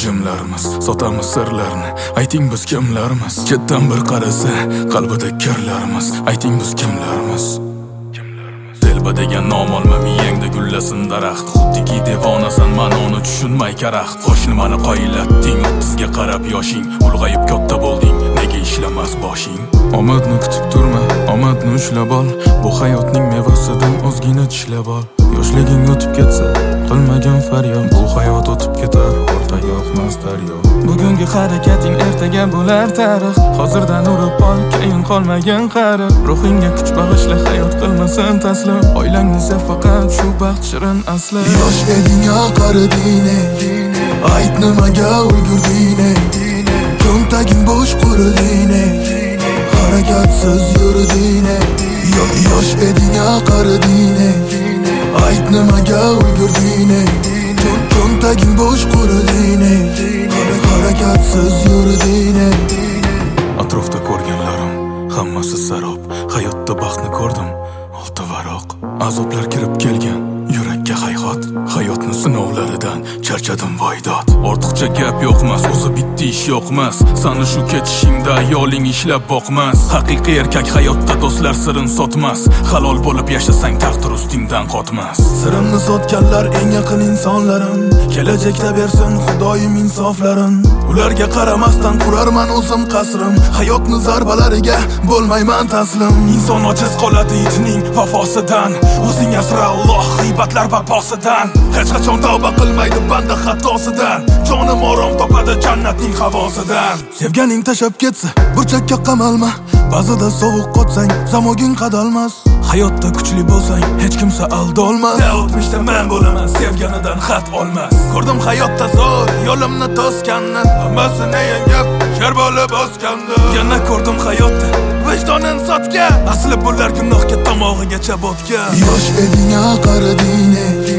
jimlarmiz, sotamiz sirlarni. Ayting biz kimlarmiz? Chetdan bir qarasa qalbida kirlarmiz. Ayting biz kimlarmiz? Telba degan nom olma miyangda gullasin daraxt. Xuddiki devonasan, mana uni tushunmay karaxt. Qo'shni mani qoyillatding, 30ga qarab yoshing. Ulg'ayib katta bo'lding, nega ishlamas boshing? Omadni kutib turma, omadni ushlab ol. Bu hayotning mevasidan ozgina tishlab ol. Yoshliging o'tib ketsa, qilmagan faryod. Bu hayot o'tib ketar, orqaga oqmas daryo. Bugungi harakating ertaga bo'lar tarix. Hozirdan urib ol, keyin qolmagan qari. Ruhingga kuch bag'ishla, hayot qilmasin taslim. Oilangni sev faqat, shu baxt shirin asli. Yosh eding ya qariding, ayt nimaga ulgurding? Cho'ntaging bo'sh quriding, harakatsiz yurding. Yosh eding ya qariding, ayt nimaga ulgurding? Cho'ntaging bo'sh quriding, harakatsiz yurding. Atrofda ko'rganlarim hammasi sarob. Hayotda baxtni ko'rdim, olti varoq. Azoblar kirib kelgan yurakka hayhot. Hayotni sinovlaridan charchadim voydod. Ortiqcha gap yo'qmas, o'zi bitti ish yo'qmas. Sani shu ketishingda ayoling ishlab boqmas. Haqiqiy erkak hayotda do'stlar sirin sotmas. Halol bo'lib yashasang taqdir ustingdan qotmas. Sirimni sotganlar eng yaqin insonlarim. Kelajakda bersin Xudoyim insoflarin. Ularga qaramasdan qurarman o'zim qasrim. Hayotni zarbalariga bo'lmayman taslim. Inson ojiz qoladi itning vafosidan. O'zing asra Alloh g'iybatlar vafosidan. Hech qachon tavba qilmaydi banda xatosidan. Jonim orom topadi jannatning havosidan. Sevganing tashab ketsa burchakka qamalma. Ba'zida sovuq qotsang zamoging qadalmas. Hayotda kuchli bo'lsang hech kimsa aldolmas. O'tmishda men bo'laman, sevganidan xat olmas. Ko'rdim hayotda zo'r yo'limni to'sganni, hammasini yengib sher bo'lib o'sganni. Yana ko'rdim hayotda vijdonin sotgan, asli bular gunohga tomog'igacha botgan. Yosh eding ya qariding,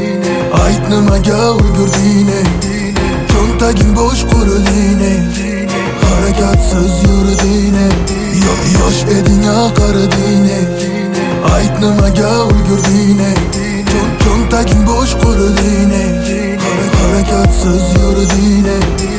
ayt nimaga ulgurding? Cho'ntaging bo'sh quriding, harakatsiz yurding. Yosh eding ya qariding, ayt nimaga ulgurding? Cho'ntaging bo'sh quriding, harakatsiz yurding.